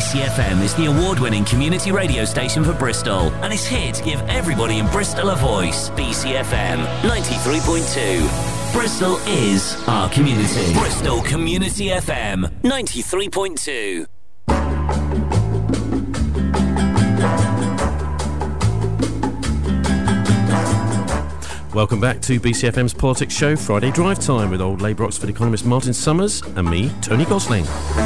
BCFM is the award-winning community radio station for Bristol and is here to give everybody in Bristol a voice. BCFM 93.2. Bristol is our community. Bristol Community FM 93.2. Welcome back to BCFM's Politics Show, Friday Drive Time, with old Labour Oxford economist Martin Summers and me, Tony Gosling.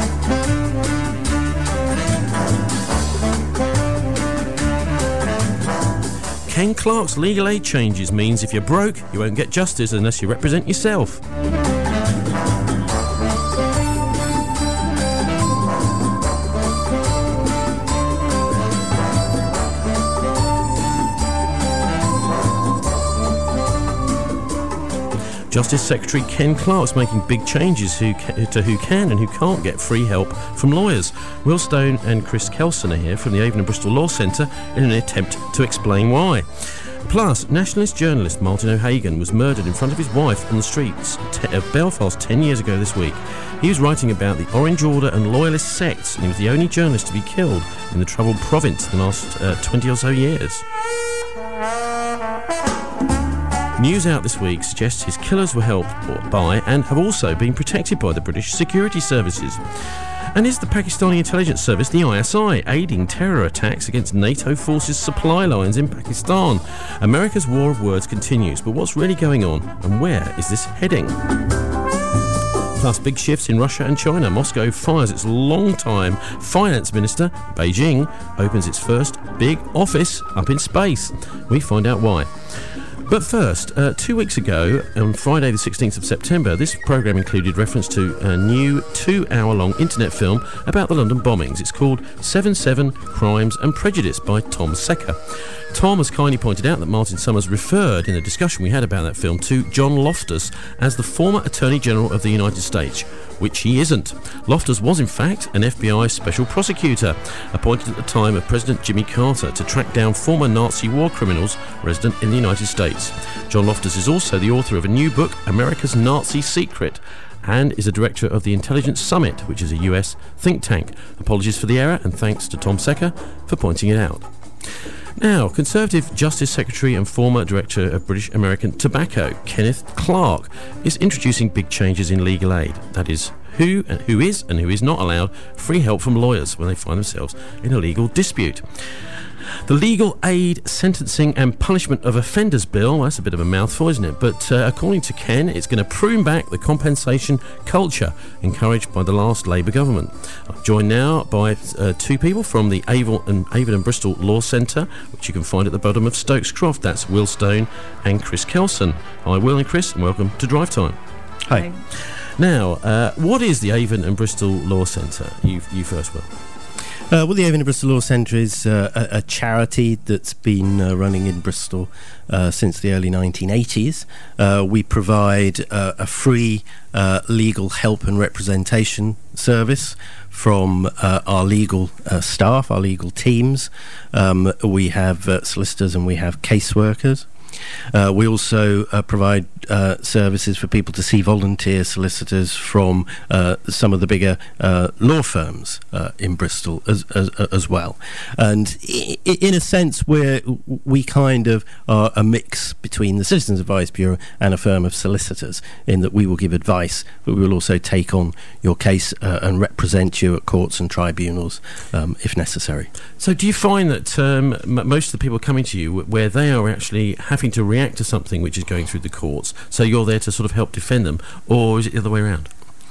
Ken Clarke's legal aid changes means if you're broke, you won't get justice unless you represent yourself. Justice Secretary Ken Clarke's making big changes to who can and who can't get free help from lawyers. Will Stone and Chris Kelson are here from the Avon and Bristol Law Centre in an attempt to explain why. Plus, nationalist journalist Martin O'Hagan was murdered in front of his wife on the streets of Belfast 10 years ago this week. He was writing about the Orange Order and Loyalist sects, and he was the only journalist to be killed in the troubled province in the last 20 or so years. News out this week suggests his killers were helped by and have also been protected by the British security services. And is the Pakistani intelligence service, the ISI, aiding terror attacks against NATO forces' supply lines in Pakistan? America's war of words continues, but what's really going on and where is this heading? Plus, big shifts in Russia and China. Moscow fires its long-time finance minister. Beijing opens its first big office up in space. We find out why. But first, 2 weeks ago, on Friday the 16th of September, this programme included reference to a new 2-hour-long internet film about the London bombings. It's called 7/7 Crimes and Prejudice by Tom Secker. Tom has kindly pointed out that Martin Summers referred in the discussion we had about that film to John Loftus as the former Attorney General of the United States, which he isn't. Loftus was in fact an FBI special prosecutor, appointed at the time of President Jimmy Carter to track down former Nazi war criminals resident in the United States. John Loftus is also the author of a new book, America's Nazi Secret, and is a director of the Intelligence Summit, which is a US think tank. Apologies for the error, and thanks to Tom Secker for pointing it out. Now, Conservative Justice Secretary and former Director of British American Tobacco, Kenneth Clarke, is introducing big changes in legal aid. That is, who is and who is not allowed free help from lawyers when they find themselves in a legal dispute. The Legal Aid Sentencing and Punishment of Offenders Bill, well, that's a bit of a mouthful, isn't it? But according to Ken, it's going to prune back the compensation culture encouraged by the last Labour government. I'm joined now by two people from the Avon and Bristol Law Centre, which you can find at the bottom of Stokes Croft. That's Will Stone and Chris Kelson. Hi, Will and Chris, and welcome to Drive Time. Hi. Now, what is the Avon and Bristol Law Centre? You first, Will. Well, the Avon and Bristol Law Centre is a charity that's been running in Bristol since the early 1980s. We provide a free legal help and representation service from our legal staff, our legal teams. We have solicitors and we have caseworkers. We also provide services for people to see volunteer solicitors from some of the bigger law firms in Bristol as well. And in a sense, we kind of are a mix between the Citizens Advice Bureau and a firm of solicitors, in that we will give advice, but we will also take on your case and represent you at courts and tribunals if necessary. So do you find that most of the people coming to you, where they are actually having to react to something which is going through the courts, so you're there to sort of help defend them, or is it the other way around?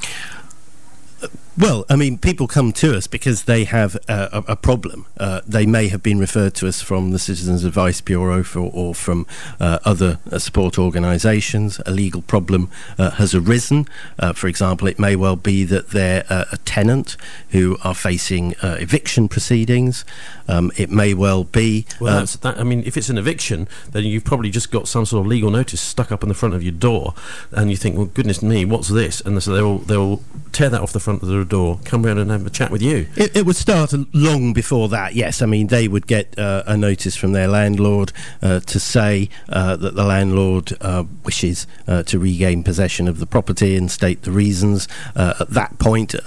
Well, I mean, people come to us because they have a problem. They may have been referred to us from the Citizens Advice Bureau or from other support organisations. A legal problem has arisen. For example, it may well be that they're a tenant who are facing eviction proceedings. It may well be... Well, I mean, if it's an eviction, then you've probably just got some sort of legal notice stuck up on the front of your door, and you think, well, goodness me, what's this? And so they'll tear that off the front of the door, come round and have a chat with you. It would start long before that, yes. I mean, they would get a notice from their landlord to say that the landlord wishes to regain possession of the property and state the reasons at that point, and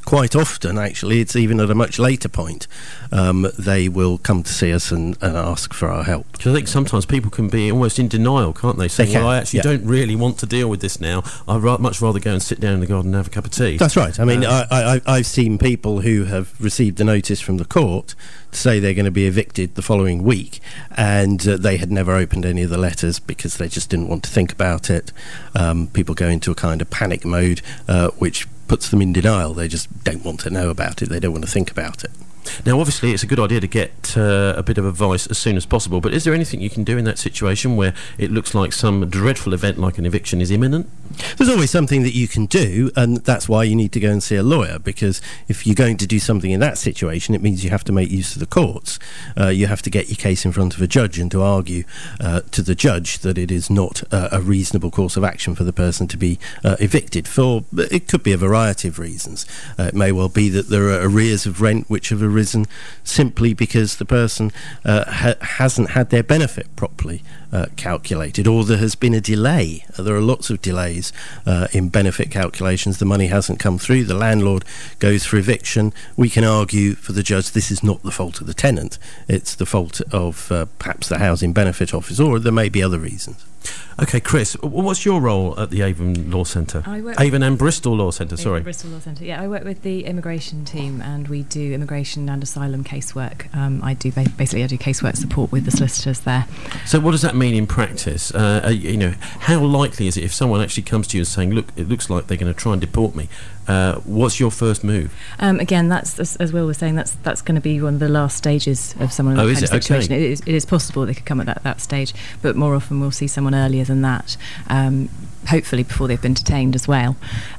quite often, actually, it's even at a much later point, they will come to see us and ask for our help. Because I think sometimes people can be almost in denial, can't they? Saying, well, I actually don't really want to deal with this now. I'd much rather go and sit down in the garden and have a cup of tea. That's right. I mean, I've seen people who have received a notice from the court to say they're going to be evicted the following week, and they had never opened any of the letters because they just didn't want to think about it. People go into a kind of panic mode, which puts them in denial. They just don't want to know about it. They don't want to think about it. Now, obviously, it's a good idea to get a bit of advice as soon as possible, but is there anything you can do in that situation where it looks like some dreadful event like an eviction is imminent? There's always something that you can do, and that's why you need to go and see a lawyer, because if you're going to do something in that situation, it means you have to make use of the courts. You have to get your case in front of a judge and to argue to the judge that it is not a reasonable course of action for the person to be evicted for. It could be a variety of reasons. It may well be that there are arrears of rent which have arisen simply because the person hasn't had their benefit properly calculated, or there has been a delay. There are lots of delays in benefit calculations. The money hasn't come through. The landlord goes for eviction. We can argue for the judge this is not the fault of the tenant. It's the fault of perhaps the Housing Benefit Office, or there may be other reasons. OK, Chris, what's your role at the Avon Law Centre? Avon and Bristol Law Centre, sorry. Bristol Law Centre, yeah. I work with the immigration team, and we do immigration and asylum casework. I do casework support with the solicitors there. So what does that mean in practice? How likely is it if someone actually comes to you and saying, look, it looks like they're going to try and deport me? What's your first move? Again, that's as Will was saying. That's going to be one of the last stages of someone in that kind of situation. Okay. It is possible they could come at that stage, but more often we'll see someone earlier than that. Hopefully before they've been detained as well.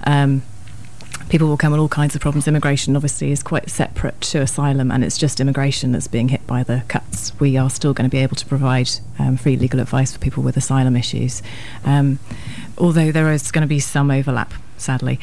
People will come with all kinds of problems. Immigration obviously is quite separate to asylum, and it's just immigration that's being hit by the cuts. We are still going to be able to provide free legal advice for people with asylum issues, although there is going to be some overlap, sadly.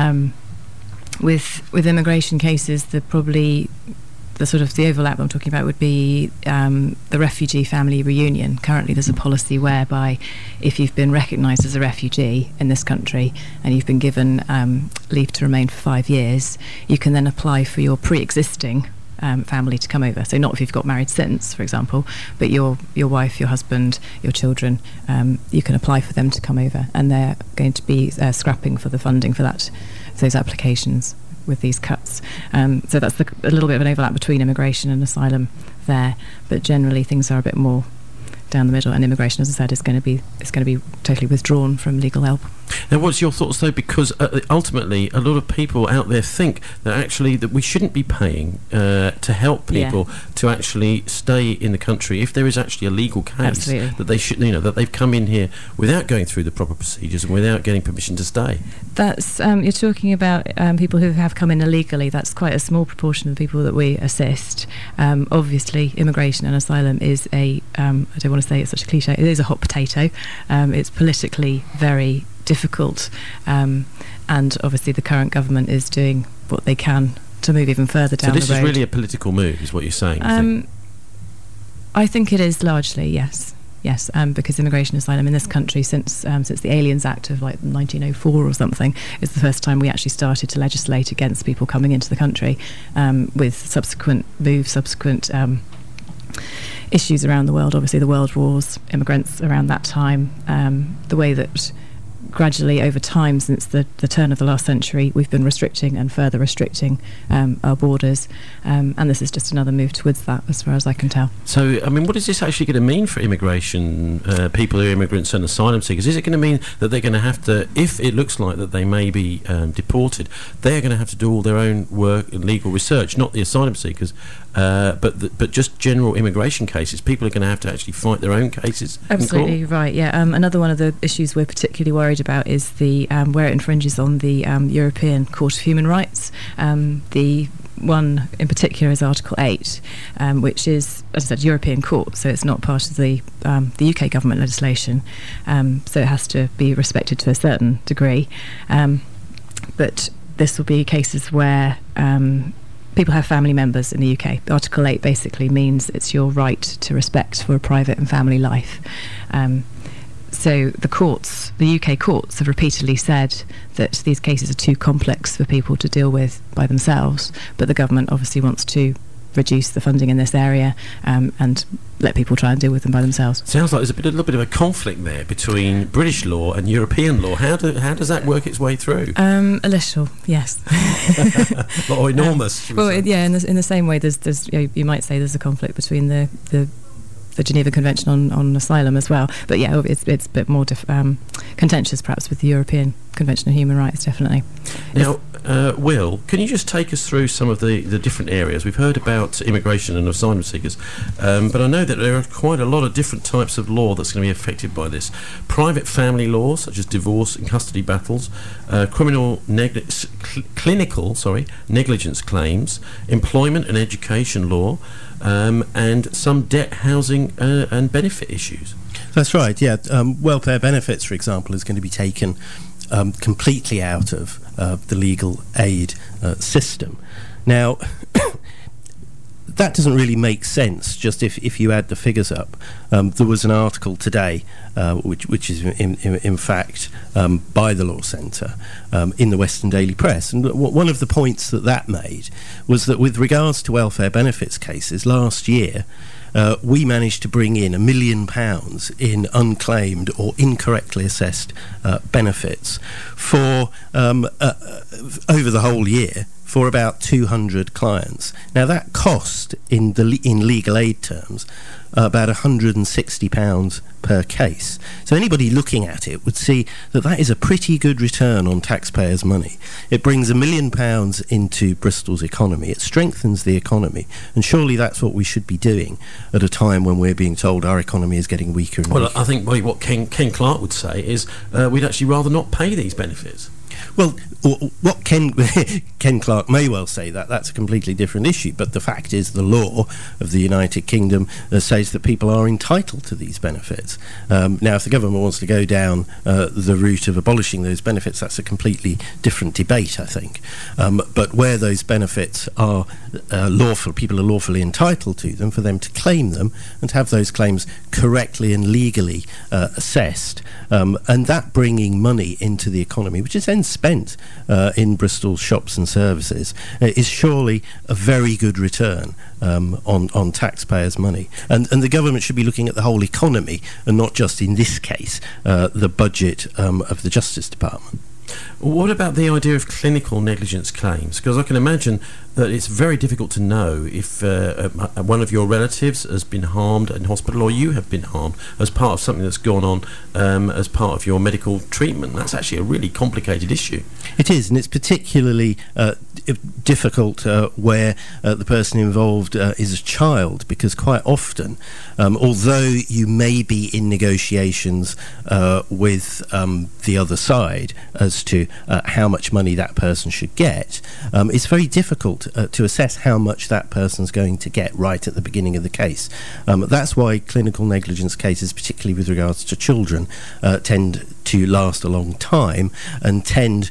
With immigration cases, the overlap I'm talking about would be the refugee family reunion. Currently there's a policy whereby if you've been recognised as a refugee in this country and you've been given leave to remain for 5 years, you can then apply for your pre-existing family to come over. So not if you've got married since, for example, but your wife, your husband, your children, you can apply for them to come over, and they're going to be scrapping for the funding for those applications with these cuts. So that's a little bit of an overlap between immigration and asylum there, but generally things are a bit more down the middle, and immigration, as I said, is going to be totally withdrawn from legal help. Now, what's your thoughts though? Because ultimately, a lot of people out there think that actually that we shouldn't be paying to help people to actually stay in the country if there is actually a legal case. Absolutely. That they should, that they've come in here without going through the proper procedures and without getting permission to stay. That's you're talking about people who have come in illegally. That's quite a small proportion of the people that we assist. Obviously, immigration and asylum is I don't want to say it's such a cliche. It is a hot potato. It's politically very difficult, and obviously the current government is doing what they can to move even further down the road. So this is really a political move, is what you're saying? I think it is largely, yes, because immigration and asylum in this country since the Aliens Act of like 1904 or something is the first time we actually started to legislate against people coming into the country, with subsequent issues around the world. Obviously the world wars, immigrants around that time, the way that gradually over time since the turn of the last century we've been restricting and further restricting our borders, and this is just another move towards that as far as I can tell. So I mean, what is this actually going to mean for immigration, people who are immigrants and asylum seekers? Is it going to mean that they're going to have to, if it looks like that they may be deported, they're going to have to do all their own work and legal research, not the asylum seekers, but just general immigration cases? People are going to have to actually fight their own cases. Absolutely right. Yeah. Another one of the issues we're particularly worried about is the where it infringes on the European Court of Human Rights. The one in particular is Article 8, which is, as I said, European Court, so it's not part of the UK government legislation, so it has to be respected to a certain degree. But this will be cases where people have family members in the UK. Article 8 basically means it's your right to respect for a private and family life. So the UK courts have repeatedly said that these cases are too complex for people to deal with by themselves, but the government obviously wants to reduce the funding in this area and let people try and deal with them by themselves. Sounds like there's a little bit of a conflict there between British law and European law. How does that work its way through? A little, yes. Or enormous. In the same way, there's you might say there's a conflict between the Geneva Convention on asylum as well. But yeah, it's a bit more contentious perhaps with the European Convention on Human Rights, definitely. Now, Will, can you just take us through some of the different areas? We've heard about immigration and asylum seekers, but I know that there are quite a lot of different types of law that's going to be affected by this. Private family law, such as divorce and custody battles, clinical negligence claims, employment and education law, and some debt, housing and benefit issues. That's right, yeah. Welfare benefits, for example, is going to be taken completely out of the legal aid system. Now, that doesn't really make sense, just if you add the figures up. There was an article today, which is in fact by the Law Centre, in the Western Daily Press. And one of the points that made was that with regards to welfare benefits cases, last year, we managed to bring in £1 million in unclaimed or incorrectly assessed benefits for over the whole year for about 200 clients. Now that cost in legal aid terms about £160 per case. So anybody looking at it would see that is a pretty good return on taxpayers' money. It brings £1 million into Bristol's economy. It strengthens the economy, and surely that's what we should be doing at a time when we're being told our economy is getting weaker and weaker. Well, I think what Ken Clarke would say is we'd actually rather not pay these benefits. Well, what Ken Clarke may well say that's a completely different issue, but the fact is the law of the United Kingdom says that people are entitled to these benefits. Now, if the government wants to go down the route of abolishing those benefits, that's a completely different debate, I think. But where those benefits are lawful, people are lawfully entitled to them, for them to claim them and have those claims correctly and legally assessed, and that bringing money into the economy, which is then spent in Bristol's shops and services, is surely a very good return on taxpayers' money. And the government should be looking at the whole economy and not just, in this case, the budget of the Justice Department. What about the idea of clinical negligence claims? Because I can imagine that it's very difficult to know if one of your relatives has been harmed in hospital, or you have been harmed as part of something that's gone on as part of your medical treatment. That's actually a really complicated issue. It is, and it's particularly difficult where the person involved is a child, because quite often, although you may be in negotiations with the other side as to how much money that person should get, it's very difficult to assess how much that person's going to get right at the beginning of the case. That's why clinical negligence cases, particularly with regards to children, tend to last a long time and tend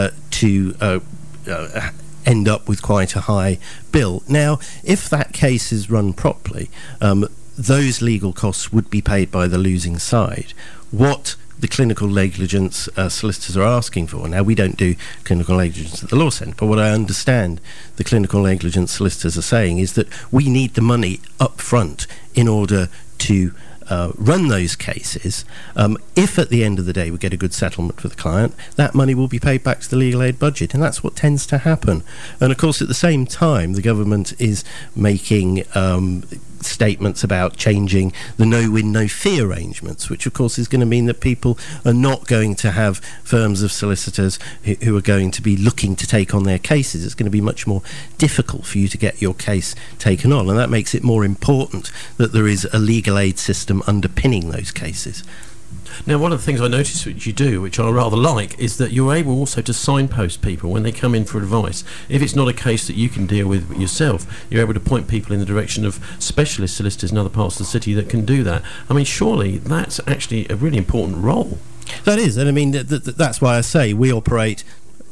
to end up with quite a high bill. Now, if that case is run properly, those legal costs would be paid by the losing side. What the clinical negligence solicitors are asking for. Now, we don't do clinical negligence at the Law Centre, but what I understand the clinical negligence solicitors are saying is that we need the money up front in order to run those cases. If at the end of the day we get a good settlement for the client, that money will be paid back to the legal aid budget, and that's what tends to happen. And of course, at the same time, the government is making statements about changing the no-win, no-fee arrangements, which of course is going to mean that people are not going to have firms of solicitors who are going to be looking to take on their cases. It's going to be much more difficult for you to get your case taken on, and that makes it more important that there is a legal aid system underpinning those cases. Now, one of the things I notice which you do, which I rather like, is that you're able also to signpost people when they come in for advice. If it's not a case that you can deal with yourself, you're able to point people in the direction of specialist solicitors in other parts of the city that can do that. I mean, surely that's actually a really important role. That is, and I mean, that's why I say we operate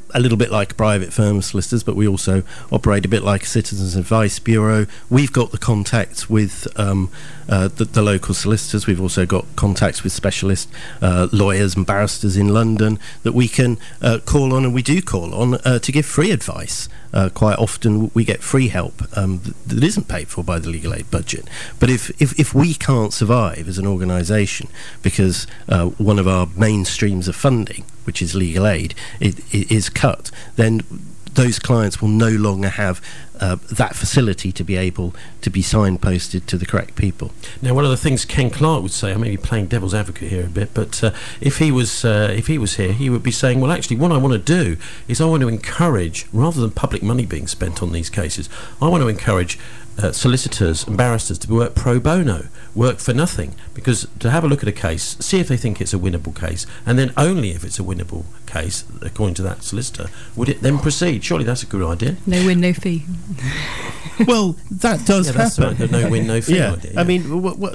a little bit like private firm solicitors, but we also operate a bit like a citizens advice bureau. We've got the contacts with the local solicitors. We've also got contacts with specialist lawyers and barristers in London that we can call on, and we do call on to give free advice. Quite often we get free help that isn't paid for by the legal aid budget. But if we can't survive as an organisation because one of our main streams of funding, which is legal aid, it is cut, then those clients will no longer have that facility to be able to be signposted to the correct people. Now, one of the things Ken Clarke would say, I may be playing devil's advocate here a bit, but if he was here, he would be saying, well, actually, what I want to do is I want to encourage, rather than public money being spent on these cases, I want to encourage solicitors and barristers to work pro bono, work for nothing, because to have a look at a case, see if they think it's a winnable case, and then only if it's a winnable case, according to that solicitor, would it then proceed. Surely that's a good idea. No win, no fee. Well, that does happen. That's right, the no win, no fee idea. I mean,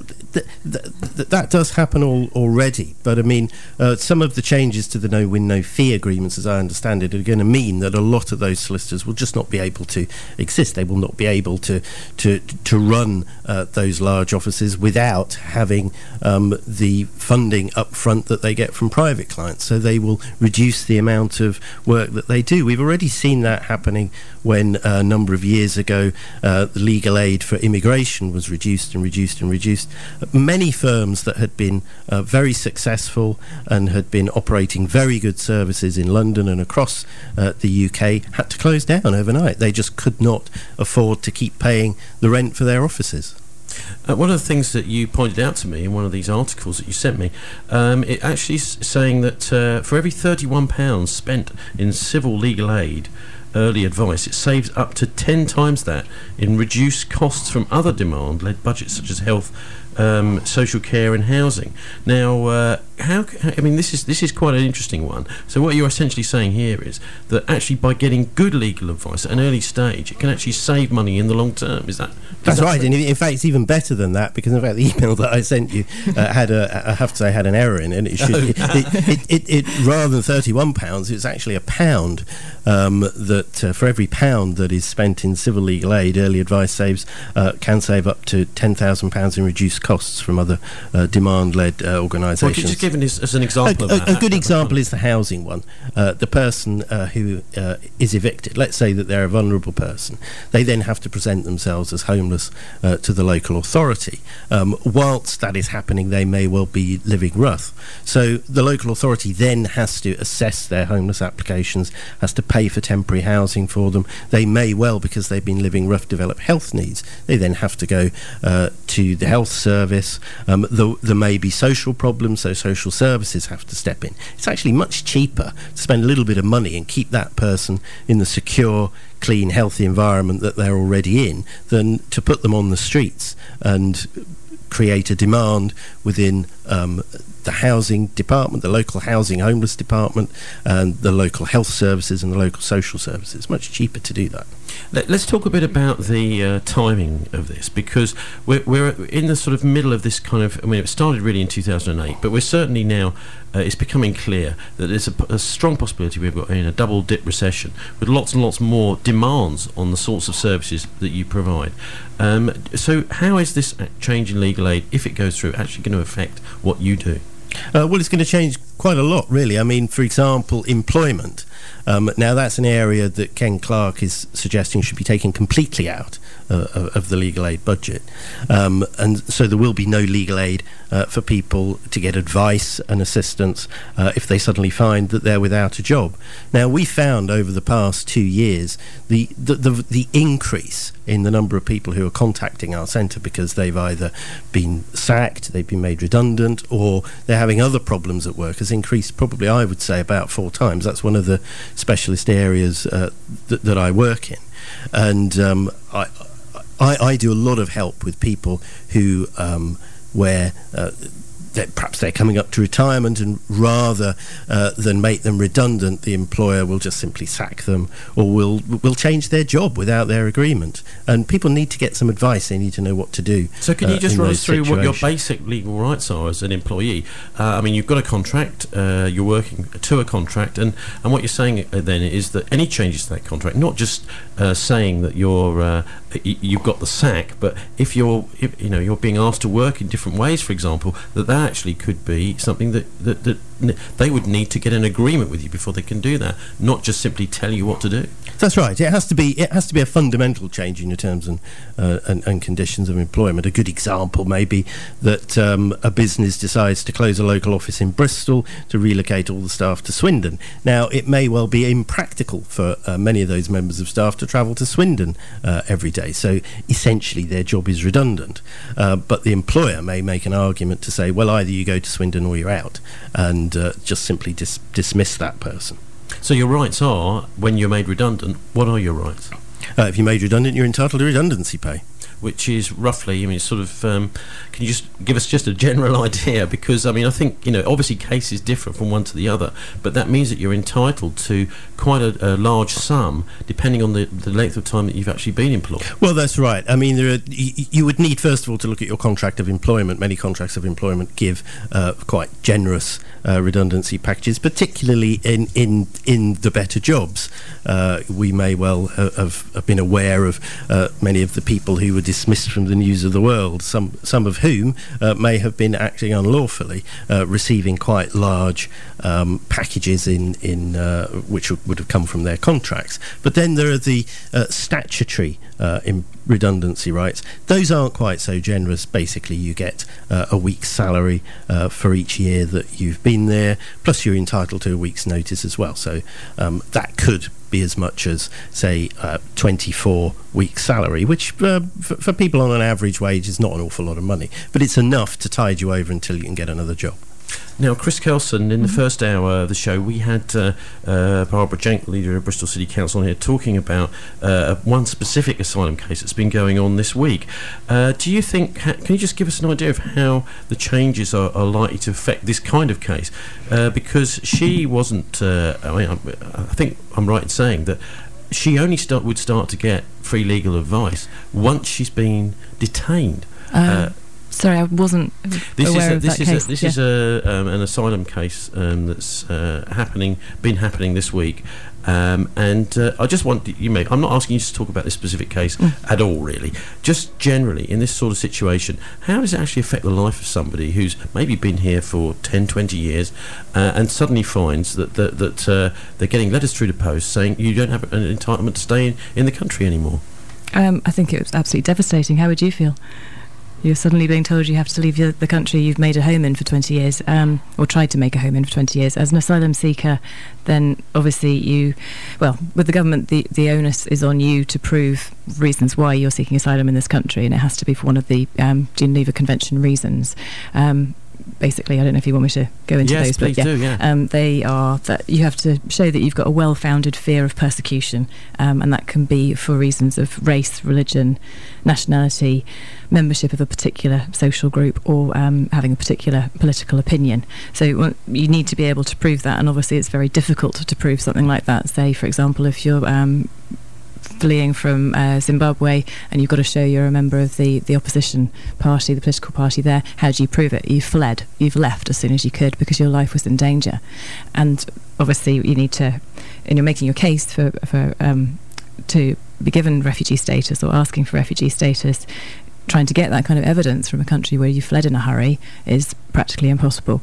that does happen already. But I mean, some of the changes to the no win, no fee agreements, as I understand it, are going to mean that a lot of those solicitors will just not be able to exist. They will not be able to run those large offices without having the funding up front that they get from private clients. So they will reduce the amount of work that they do. We've already seen that happening when a number of years ago the legal aid for immigration was reduced and reduced and reduced. Many firms that had been very successful and had been operating very good services in London and across the UK had to close down overnight. They just could not afford to keep paying the rent for their offices. One of the things that you pointed out to me in one of these articles that you sent me, it actually is saying that for every £31 spent in civil legal aid early advice, it saves up to 10 times that in reduced costs from other demand-led budgets such as health, social care and housing. Now, I mean, this is quite an interesting one. So what you're essentially saying here is that actually by getting good legal advice at an early stage, it can actually save money in the long term. That's right, and in fact it's even better than that, because in fact the email that I sent you had an error in it. It rather than £31, it's actually £1 that for every £1 that is spent in civil legal aid, early advice can save up to £10,000 in reduced costs from other demand-led organisations. Well, could you just give us as an example of that? A good example is the housing one. The person who is evicted, let's say that they're a vulnerable person, they then have to present themselves as homeless to the local authority. Whilst that is happening, they may well be living rough. So the local authority then has to assess their homeless applications, has to pay for temporary housing for them. They may well, because they've been living rough, develop health needs. They then have to go to the health service. There may be social problems, so social services have to step in. It's actually much cheaper to spend a little bit of money and keep that person in the secure, clean, healthy environment that they're already in than to put them on the streets and create a demand within the housing department, the local housing homeless department, and the local health services and the local social services. It's much cheaper to do that. Let's talk a bit about the timing of this, because we're in the sort of middle of this kind of, I mean, it started really in 2008, but we're certainly now, it's becoming clear that there's a strong possibility we've got in a double dip recession with lots and lots more demands on the sorts of services that you provide. So how is this change in legal aid, if it goes through, actually going to affect what you do? Well, it's going to change quite a lot, really. I mean, for example, employment. Now, that's an area that Ken Clarke is suggesting should be taken completely out of the legal aid budget. And so there will be no legal aid for people to get advice and assistance if they suddenly find that they're without a job. Now, we found over the past 2 years the increase in the number of people who are contacting our centre because they've either been sacked, they've been made redundant, or they're having other problems at work has increased probably, I would say, about 4 times. That's one of the specialist areas that I work in. And I do a lot of help with people who where perhaps they're coming up to retirement, and rather than make them redundant, the employer will just simply sack them, or will change their job without their agreement. And people need to get some advice. They need to know what to do. So can you just run us through what your basic legal rights are as an employee? I mean, you've got a contract, you're working to a contract, and what you're saying then is that any changes to that contract, not just saying that you've got the sack, but if you're being asked to work in different ways, for example, that actually could be something that they would need to get an agreement with you before they can do that, not just simply tell you what to do. That's right. It has to be a fundamental change in your terms and conditions of employment. A good example may be that a business decides to close a local office in Bristol to relocate all the staff to Swindon. Now, it may well be impractical for many of those members of staff to travel to Swindon every day. So essentially, their job is redundant. But the employer may make an argument to say, well, either you go to Swindon or you're out, and just simply dismiss that person. So your rights are, when you're made redundant, what are your rights? If you're made redundant, you're entitled to redundancy pay. Which is roughly, I mean, sort of, can you just give us just a general idea? Because, I mean, I think, obviously cases differ from one to the other, but that means that you're entitled to quite a large sum, depending on the length of time that you've actually been employed. Well, that's right. I mean, you would need, first of all, to look at your contract of employment. Many contracts of employment give quite generous redundancy packages, particularly in the better jobs. We may well have been aware of many of the people who were dismissed from the news of the world, some of whom may have been acting unlawfully, receiving quite large packages in which would have come from their contracts. But then there are the statutory redundancy rights. Those aren't quite so generous. Basically, you get a week's salary for each year that you've been there, plus you're entitled to a week's notice as well. So that could be as much as, say, 24 weeks' salary, which for people on an average wage is not an awful lot of money, but it's enough to tide you over until you can get another job. Now, Chris Kelson, in the first hour of the show, we had Barbara Jenk, leader of Bristol City Council, on here talking about one specific asylum case that's been going on this week. Do you think, can you just give us an idea of how the changes are likely to affect this kind of case? Because she wasn't, I think I'm right in saying that she only would start to get free legal advice once she's been detained. Sorry, I wasn't aware of that case. This is an asylum case that's been happening this week, and I just want I'm not asking you to talk about this specific case at all, really. Just generally, in this sort of situation, how does it actually affect the life of somebody who's maybe been here for 10, 20 years, and suddenly finds that they're getting letters through the post saying you don't have an entitlement to stay in the country anymore? I think it was absolutely devastating. How would you feel? You're suddenly being told you have to leave the country you've made a home in for 20 years, or tried to make a home in for 20 years. As an asylum seeker, then obviously with the government, the onus is on you to prove reasons why you're seeking asylum in this country, and it has to be for one of the Geneva Convention reasons. Basically, I don't know if you want me to go into those, but they are that you have to show that you've got a well-founded fear of persecution, and that can be for reasons of race, religion, nationality, membership of a particular social group, or having a particular political opinion. So you need to be able to prove that, and obviously it's very difficult to prove something like that. Say, for example, if you're fleeing from Zimbabwe and you've got to show you're a member of the opposition party, the political party there, how do you prove it? You've fled, you've left as soon as you could because your life was in danger. And obviously you need to, and you're making your case for to be given refugee status or asking for refugee status, trying to get that kind of evidence from a country where you fled in a hurry is practically impossible.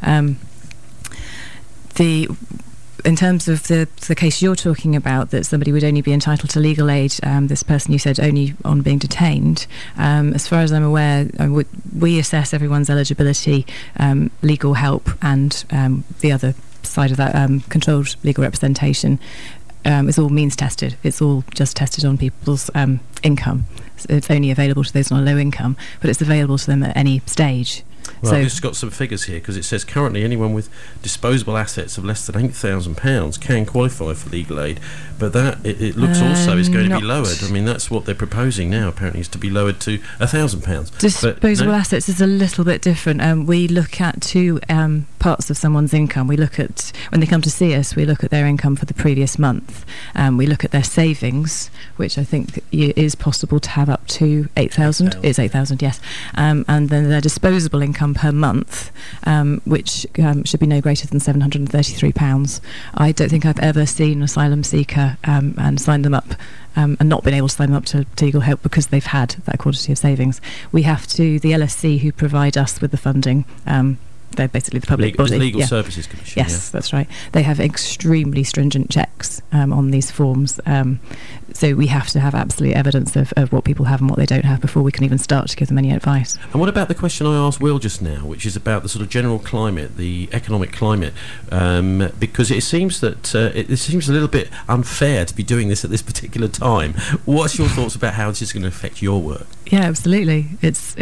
In terms of the case you're talking about, that somebody would only be entitled to legal aid, this person you said only on being detained, as far as I'm aware, we assess everyone's eligibility, legal help, and the other side of that, controlled legal representation, is all means tested. It's all just tested on people's income. It's only available to those on a low income, but it's available to them at any stage. Well, I've just got some figures here, because it says currently anyone with disposable assets of less than £8,000 can qualify for legal aid, but that it looks also is going to be lowered. I mean, that's what they're proposing now, apparently, is to be lowered to £1,000. Disposable assets is a little bit different. We look at two parts of someone's income. We look at, when they come to see us, we look at their income for the previous month. We look at their savings, which I think is possible to have up to 8,000. It's 8,000, yes. And then their disposable income per month, which should be no greater than £733. I don't think I've ever seen an asylum seeker and signed them up and not been able to sign them up to legal help because they've had that quantity of savings. We have to, the LSC who provide us with the funding, they're basically the public body. Legal Services Commission. Yes, that's right. They have extremely stringent checks on these forms. So we have to have absolute evidence of what people have and what they don't have before we can even start to give them any advice. And what about the question I asked Will just now, which is about the sort of general climate, the economic climate? Because it seems that it seems a little bit unfair to be doing this at this particular time. What's your thoughts about how this is going to affect your work? Yeah, absolutely. It's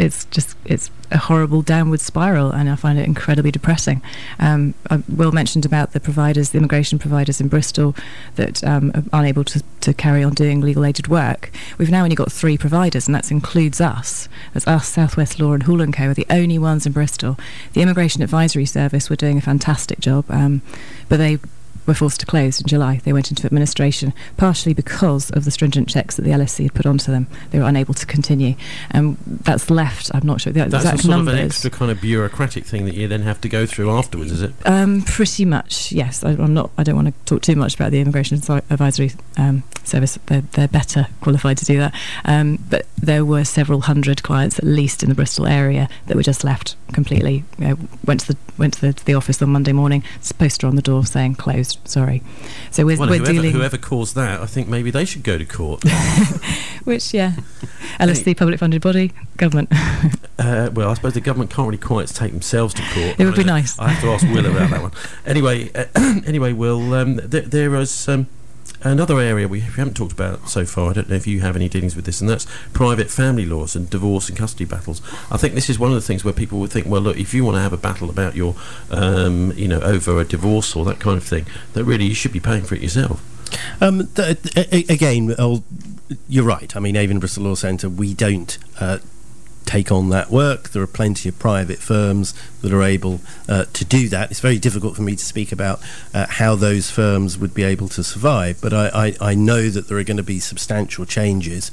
a horrible downward spiral, and I find it incredibly depressing. Will mentioned about the providers, the immigration providers in Bristol that are unable to carry on doing legal aided work. We've now only got 3 providers, and that includes us. That's us, South West Law and Hall & Co. are the only ones in Bristol. The Immigration Advisory Service were doing a fantastic job, but they were forced to close in July. They went into administration, partially because of the stringent checks that the LSC had put onto them. They were unable to continue. That's left, I'm not sure the exact numbers. That's sort of an extra kind of bureaucratic thing that you then have to go through afterwards, is it? Pretty much, yes. I don't want to talk too much about the Immigration Advisory Service. They're better qualified to do that. But there were several hundred clients, at least in the Bristol area, that were just left completely. Went to the office on Monday morning, there's a poster on the door saying closed. Sorry. So we're dealing. Whoever caused that, I think maybe they should go to court. Which, yeah, LSC, public funded body, government. Well, I suppose the government can't really quite take themselves to court. It would be nice. I have to ask Will about that one. Anyway, Will, there is another area we haven't talked about so far. I don't know if you have any dealings with this, and that's private family laws and divorce and custody battles. I think this is one of the things where people would think, well, look, if you want to have a battle about your, over a divorce or that kind of thing, that really you should be paying for it yourself. Again, you're right. I mean, Avon Bristol Law Centre, we don't take on that work. There are plenty of private firms that are able to do that. It's very difficult for me to speak about how those firms would be able to survive, but I know that there are going to be substantial changes.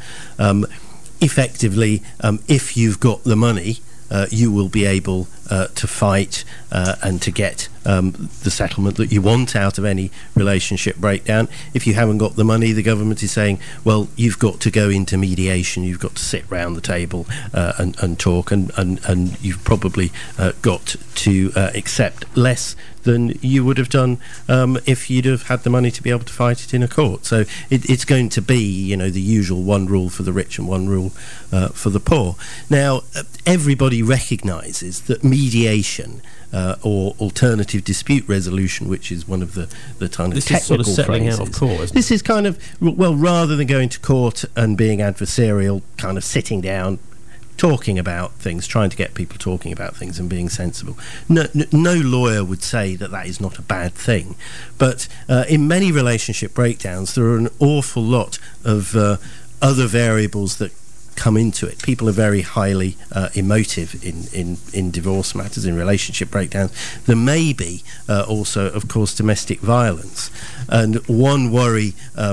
Effectively, if you've got the money, you will be able to fight and to get the settlement that you want out of any relationship breakdown. If you haven't got the money, the government is saying, well, you've got to go into mediation, you've got to sit round the table and talk, and you've probably got to accept less than you would have done if you'd have had the money to be able to fight it in a court. So it's going to be, the usual one rule for the rich and one rule for the poor. Now, everybody recognises that mediation or alternative dispute resolution, which is one of the kind of this technical is sort of settling phrases. Out of court, isn't this is kind of, well, rather than going to court and being adversarial, kind of sitting down, talking about things, trying to get people talking about things and being sensible. No lawyer would say that is not a bad thing. But in many relationship breakdowns, there are an awful lot of other variables that come into it. People are very highly emotive in divorce matters, in relationship breakdowns. There may be also, of course, domestic violence. And one worry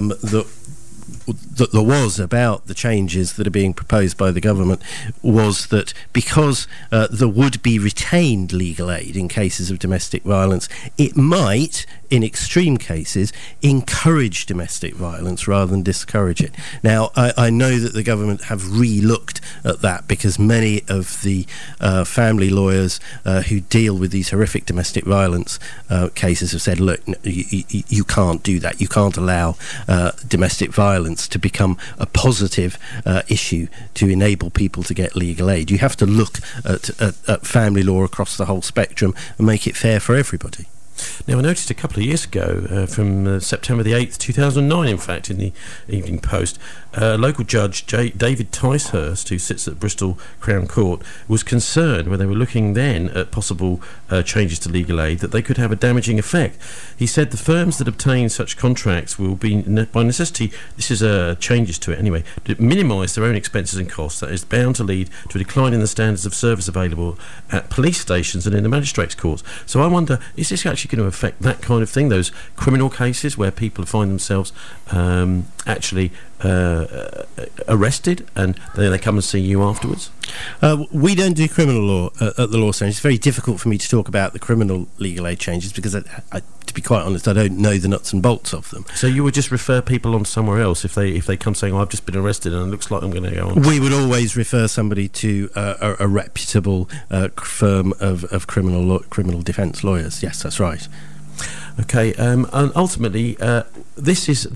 that there was about the changes that are being proposed by the government was that because there would be retained legal aid in cases of domestic violence, it might, in extreme cases, encourage domestic violence rather than discourage it. Now, I know that the government have re-looked at that because many of the family lawyers who deal with these horrific domestic violence cases have said, look, you can't do that. You can't allow domestic violence to become a positive issue to enable people to get legal aid. You have to look at family law across the whole spectrum and make it fair for everybody. Now, I noticed a couple of years ago, from September the 8th, 2009, in fact, in the Evening Post, local judge David Ticehurst, who sits at Bristol Crown Court, was concerned when they were looking then at possible changes to legal aid that they could have a damaging effect. He said the firms that obtain such contracts will be, by necessity, this is changes to it anyway, to minimise their own expenses and costs. That is bound to lead to a decline in the standards of service available at police stations and in the magistrates' courts. So I wonder, is this actually going to affect that kind of thing, those criminal cases where people find themselves actually arrested and then they come and see you afterwards? We don't do criminal law at the Law Centre. It's very difficult for me to talk about the criminal legal aid changes because, to be quite honest, I don't know the nuts and bolts of them. So you would just refer people on somewhere else if they come saying, I've just been arrested and it looks like I'm going to go on? We would always refer somebody to a reputable firm of criminal defence lawyers. Yes, that's right. Okay, and ultimately, this is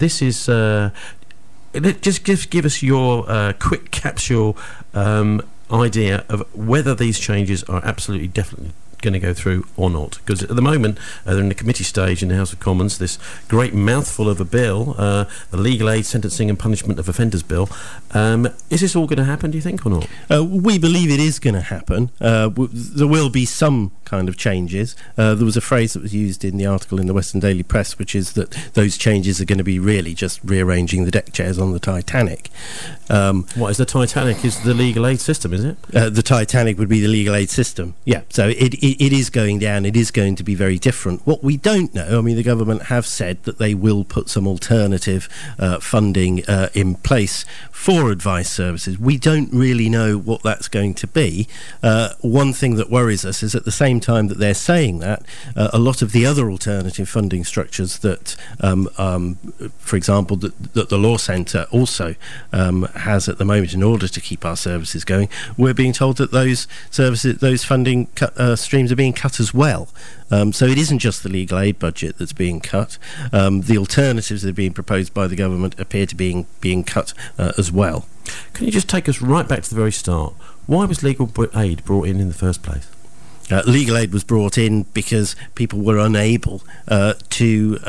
just give us your quick capsule idea of whether these changes are absolutely definitely going to go through or not, because at the moment they're in the committee stage in the House of Commons, this great mouthful of a bill, the Legal Aid Sentencing and Punishment of Offenders Bill. Is this all going to happen, do you think, or not? We believe it is going to happen. There will be some kind of changes. There was a phrase that was used in the article in the Western Daily Press, which is that those changes are going to be really just rearranging the deck chairs on the Titanic. What is the Titanic? Is the legal aid system, is it? The Titanic would be the legal aid system, yeah. So it is going down. It is going to be very different. What we don't know, I mean, the government have said that they will put some alternative funding in place for advice services. We don't really know what that's going to be. One thing that worries us is at the same time that they're saying that, a lot of the other alternative funding structures that, for example, that the Law Centre also has at the moment in order to keep our services going, we're being told that those funding streams are being cut as well. So it isn't just the legal aid budget that's being cut. The alternatives that are being proposed by the government appear to be being cut as well. Can you just take us right back to the very start? Why was legal aid brought in the first place? Legal aid was brought in because people were unable to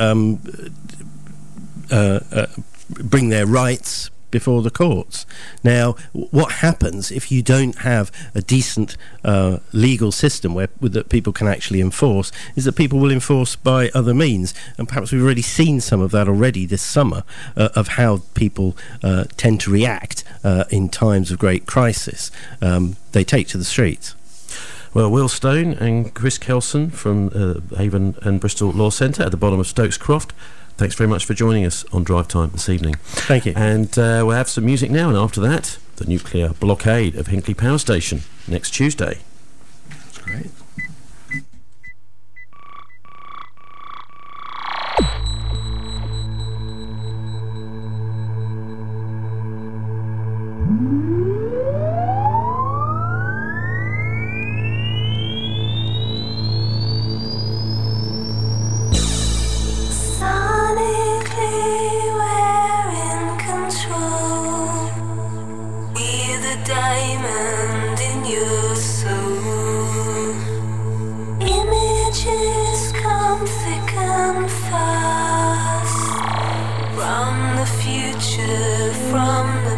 bring their rights before the courts. Now, what happens if you don't have a decent legal system that people can actually enforce is that people will enforce by other means, and perhaps we've already seen some of that already this summer, of how people tend to react in times of great crisis. They take to the streets. Well, Will Stone and Chris Kelson from Avon and Bristol Law Centre at the bottom of Stokes Croft, thanks very much for joining us on Drive Time this evening. Thank you. And we'll have some music now, and after that, the nuclear blockade of Hinkley Power Station next Tuesday. That's great. Diamond in your soul. Images come thick and fast from the future, from the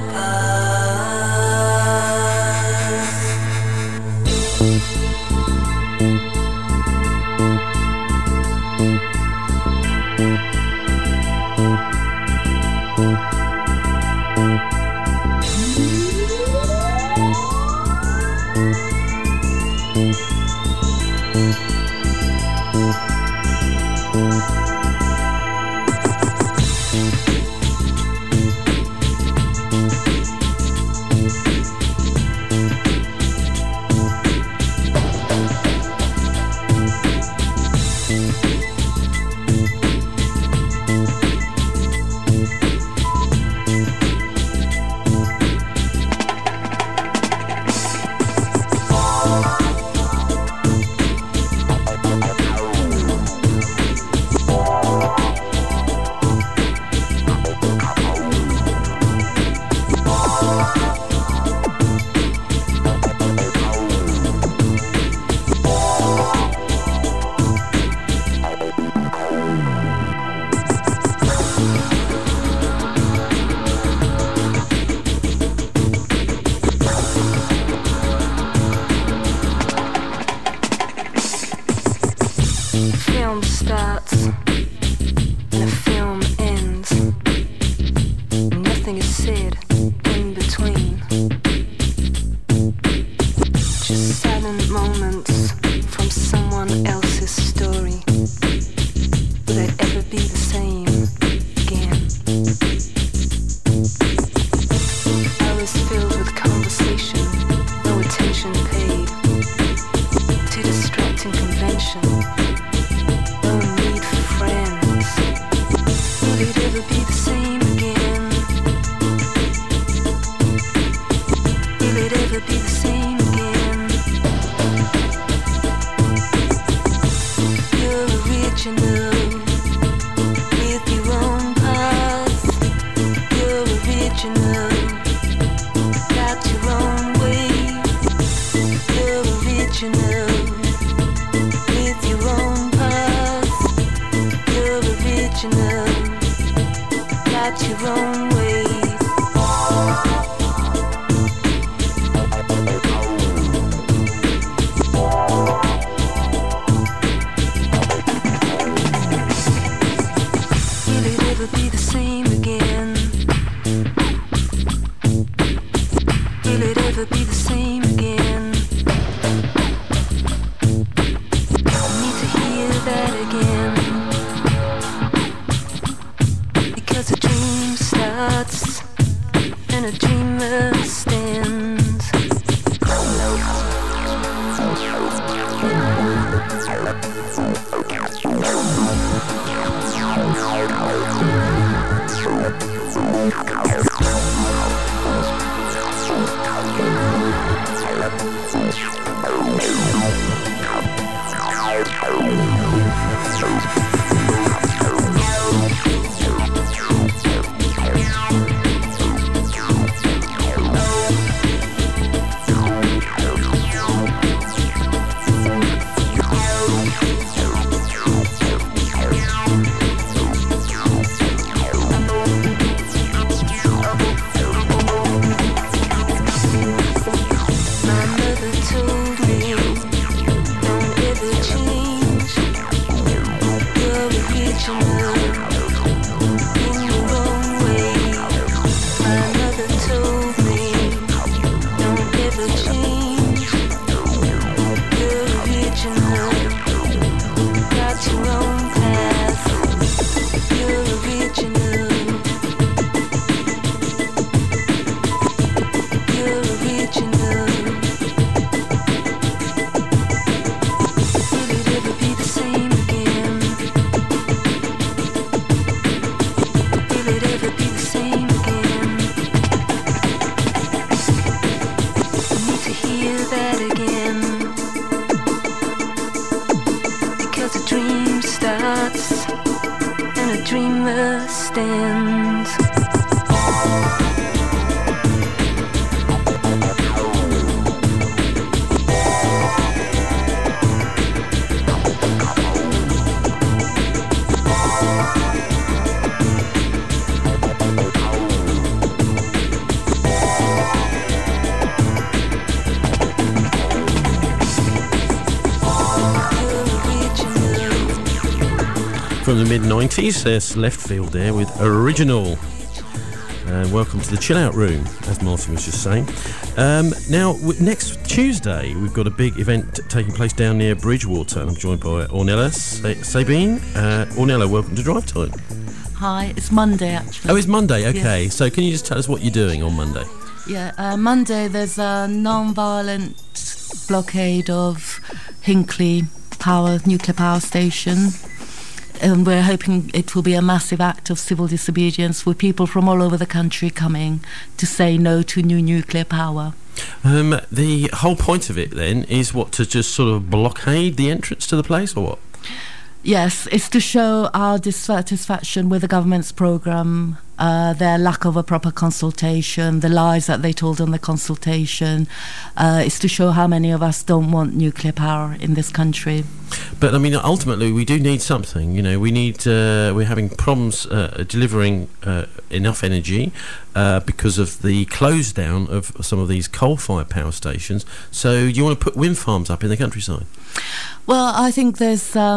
film starts and a film ends. Nothing is said in between. Just silent moments from someone else's story. Will it ever be the same again? Hours filled with conversation, no attention paid to distracting convention. No need for friends. Will it ever be the same again? Will it ever be the same again? You're original with your own path. You're original, got your own way. You're original with your own path. You're original, got your own way. Will it ever be the same again? Will it ever be the same again? I need to hear that again. Because a dream starts and a dreamer stands. My mother told me, don't ever change. You're original in your own way. My mother told me, don't ever change. You're original, got your own path. You're original. You're original. Will it ever be the same again? Will it ever be the same again? I need to hear that again. Because a dream starts and a dreamer stands. From the mid-90s, there's Left Field there with Original. And welcome to the Chill Out Room, as Martin was just saying. Now, next Tuesday, we've got a big event taking place down near Bridgewater. I'm joined by Ornella Sabine. Ornella, welcome to Drive Time. Hi, it's Monday actually. Oh, it's Monday, okay. Yes. So can you just tell us what you're doing on Monday? Yeah, Monday there's a non-violent blockade of Hinkley nuclear power station. And we're hoping it will be a massive act of civil disobedience with people from all over the country coming to say no to new nuclear power. The whole point of it then is what, to just sort of blockade the entrance to the place, or what? Yes, it's to show our dissatisfaction with the government's programme, their lack of a proper consultation, the lies that they told on the consultation. It's to show how many of us don't want nuclear power in this country. But I mean, ultimately, we do need something. You know, we need. We're having problems delivering enough energy because of the close down of some of these coal-fired power stations. So, you want to put wind farms up in the countryside? Well, I think there's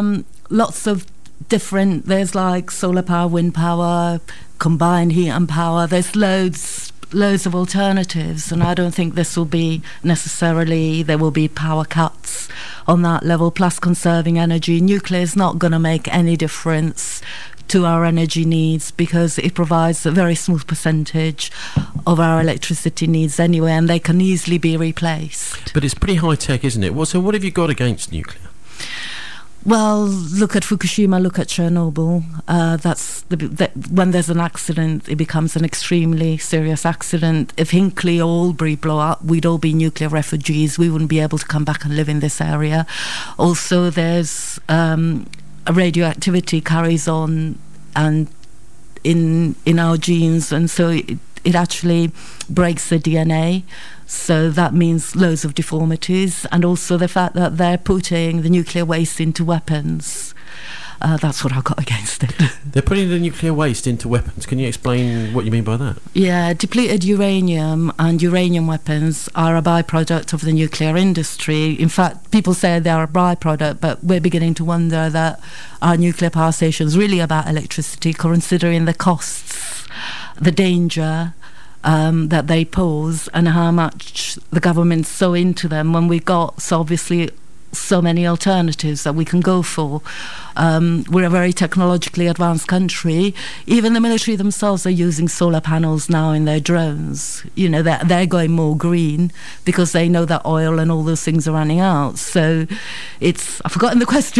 lots of different, there's like solar power, wind power, combined heat and power. There's loads of alternatives, and I don't think this will be necessarily, there will be power cuts on that level, plus conserving energy. Nuclear is not going to make any difference to our energy needs because it provides a very small percentage of our electricity needs anyway, and they can easily be replaced. But it's pretty high tech, isn't it? So what have you got against nuclear? Well, look at Fukushima, look at Chernobyl. When there's an accident, it becomes an extremely serious accident. If Hinkley or Albury blow up, we'd all be nuclear refugees. We wouldn't be able to come back and live in this area. Also, there's radioactivity carries on and in our genes, and so it actually breaks the DNA. So that means loads of deformities, and also the fact that they're putting the nuclear waste into weapons. That's what I've got against it. They're putting the nuclear waste into weapons. Can you explain what you mean by that? Yeah, depleted uranium and uranium weapons are a byproduct of the nuclear industry. In fact, people say they're a byproduct, but we're beginning to wonder that our nuclear power stations really about electricity, considering the costs, the danger that they pose, and how much the government's so into them when we've got obviously so many alternatives that we can go for. We're a very technologically advanced country. Even the military themselves are using solar panels now in their drones. You know, they're going more green because they know that oil and all those things are running out. So I've forgotten the question.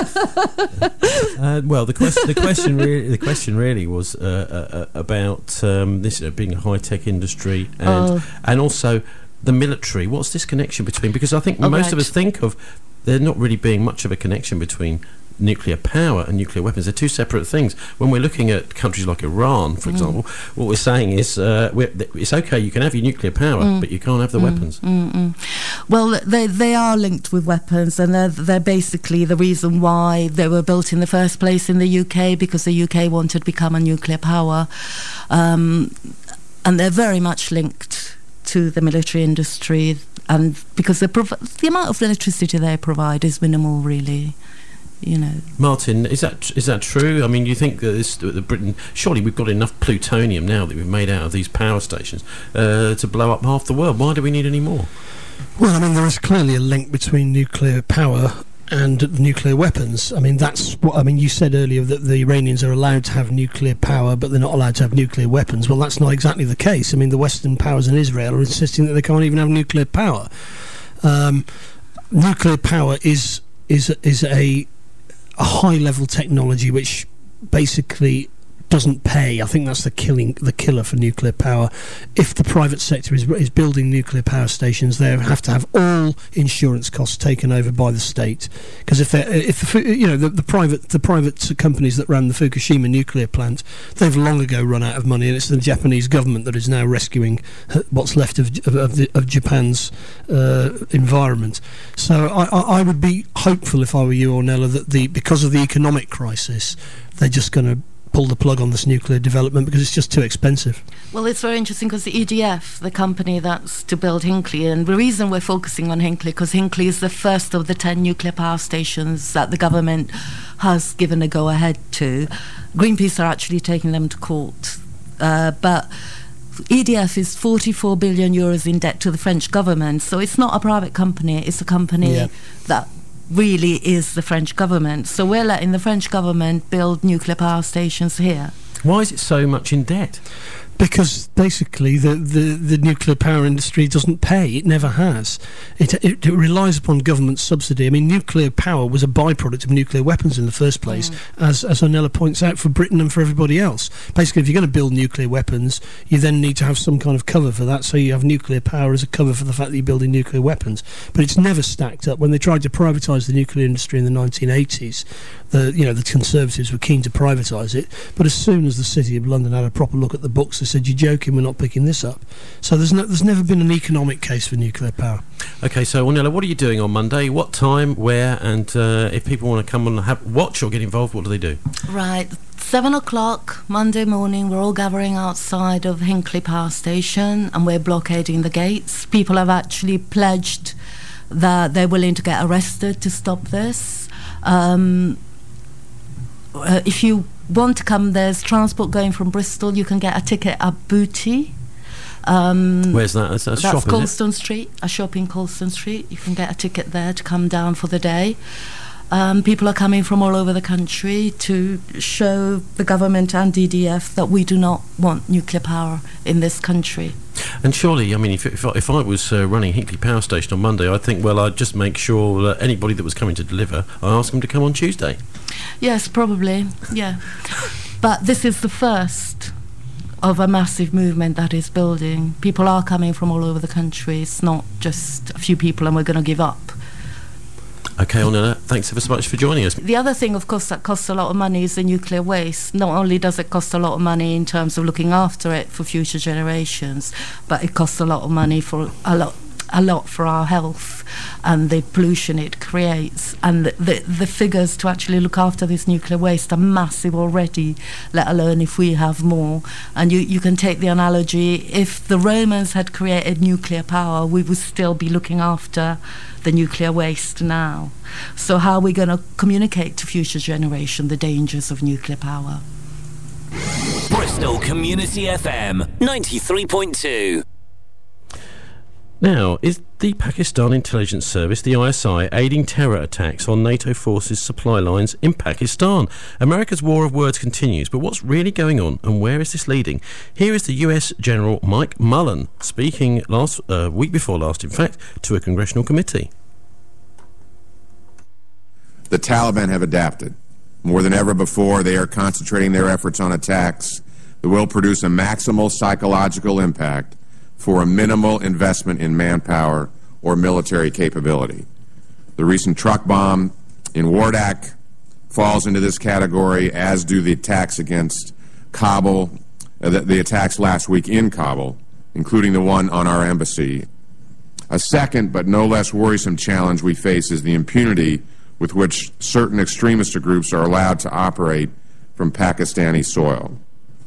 Well, the question really was about this being a high-tech industry and also the military. What's this connection between? Because I think most of us think of there not really being much of a connection between nuclear power and nuclear weapons. They're two separate things. When we're looking at countries like Iran, for example, what we're saying is it's okay, you can have your nuclear power, but you can't have the weapons. Well, they are linked with weapons, and they're basically the reason why they were built in the first place in the UK, because the UK wanted to become a nuclear power. And they're very much linked to the military industry, and because the amount of electricity they provide is minimal, really. You know, Martin, is that true? I mean, you think that Britain, surely we've got enough plutonium now that we've made out of these power stations to blow up half the world. Why do we need any more? Well, I mean, there is clearly a link between nuclear power and nuclear weapons. I mean, that's what I mean. You said earlier that the Iranians are allowed to have nuclear power, but they're not allowed to have nuclear weapons. Well, that's not exactly the case. I mean, the Western powers in Israel are insisting that they can't even have nuclear power. Nuclear power is a high-level technology which basically doesn't pay. I think that's the killer for nuclear power. If the private sector is building nuclear power stations, they have to have all insurance costs taken over by the state. Because the private companies that ran the Fukushima nuclear plant, they've long ago run out of money, and it's the Japanese government that is now rescuing what's left of Japan's environment. So I would be hopeful if I were you, Ornella, that because of the economic crisis, they're just going to pull the plug on this nuclear development because it's just too expensive. Well, it's very interesting because the EDF, the company that's to build Hinkley, and the reason we're focusing on Hinkley, because Hinkley is the first of the 10 nuclear power stations that the government has given a go-ahead to. Greenpeace are actually taking them to court. But EDF is 44 billion euros in debt to the French government, so it's not a private company, it's a company that really is the French government. So we're letting the French government build nuclear power stations here. Why is it so much in debt? Because basically the nuclear power industry doesn't pay. It never has. It relies upon government subsidy. I mean, nuclear power was a byproduct of nuclear weapons in the first place, as Ornella points out, for Britain and for everybody else. Basically, if you're going to build nuclear weapons, you then need to have some kind of cover for that, so you have nuclear power as a cover for the fact that you're building nuclear weapons. But it's never stacked up. When they tried to privatise the nuclear industry in the 1980s, the Conservatives were keen to privatise it, but as soon as the City of London had a proper look at the books, they said, "You're joking, we're not picking this up." So there's never been an economic case for nuclear power. Okay, so Ornella, what are you doing on Monday? What time, where, and if people want to come and watch or get involved, what do they do? Right, 7 o'clock Monday morning, we're all gathering outside of Hinkley Power Station and we're blockading the gates. People have actually pledged that they're willing to get arrested to stop this. if you want to come, there's transport going from Bristol. You can get a ticket at Booty. Where's that? That's a shop, That's Colston Street, a shop in Colston Street. You can get a ticket there to come down for the day. People are coming from all over the country to show the government and DDF that we do not want nuclear power in this country. And surely, I mean, if I was running Hinkley Power Station on Monday, I'd think, well, I'd just make sure that anybody that was coming to deliver, I ask them to come on Tuesday. Yes, probably, yeah. But this is the first of a massive movement that is building. People are coming from all over the country. It's not just a few people and we're going to give up. OK, Ornella, thanks ever so much for joining us. The other thing, of course, that costs a lot of money is the nuclear waste. Not only does it cost a lot of money in terms of looking after it for future generations, but it costs a lot of money for a lot for our health and the pollution it creates. And the figures to actually look after this nuclear waste are massive already, let alone if we have more. And you can take the analogy, if the Romans had created nuclear power, we would still be looking after the nuclear waste now. So how are we going to communicate to future generation the dangers of nuclear power? Bristol Community FM 93.2. Now, is the Pakistan Intelligence Service, the ISI, aiding terror attacks on NATO forces' supply lines in Pakistan? America's war of words continues, but what's really going on and where is this leading? Here is the US General Mike Mullen speaking week before last, in fact, to a congressional committee. The Taliban have adapted. More than ever before, they are concentrating their efforts on attacks that will produce a maximal psychological impact for a minimal investment in manpower or military capability. The recent truck bomb in Wardak falls into this category, as do the attacks against Kabul, the attacks last week in Kabul, including the one on our embassy. A second, but no less worrisome challenge we face is the impunity with which certain extremist groups are allowed to operate from Pakistani soil.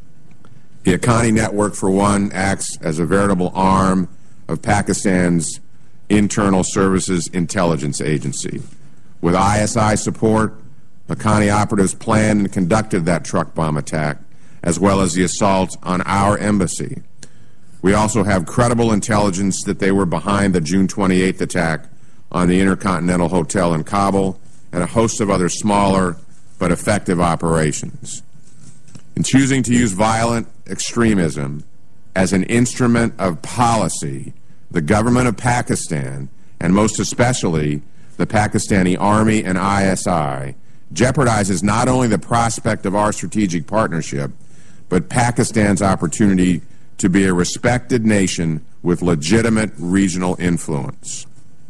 The Haqqani Network, for one, acts as a veritable arm of Pakistan's Internal Services Intelligence Agency. With ISI support, Haqqani operatives planned and conducted that truck bomb attack, as well as the assault on our embassy. We also have credible intelligence that they were behind the June 28th attack on the Intercontinental Hotel in Kabul and a host of other smaller but effective operations. In choosing to use violent extremism as an instrument of policy, the government of Pakistan, and most especially the Pakistani Army and ISI, jeopardizes not only the prospect of our strategic partnership, but Pakistan's opportunity to be a respected nation with legitimate regional influence.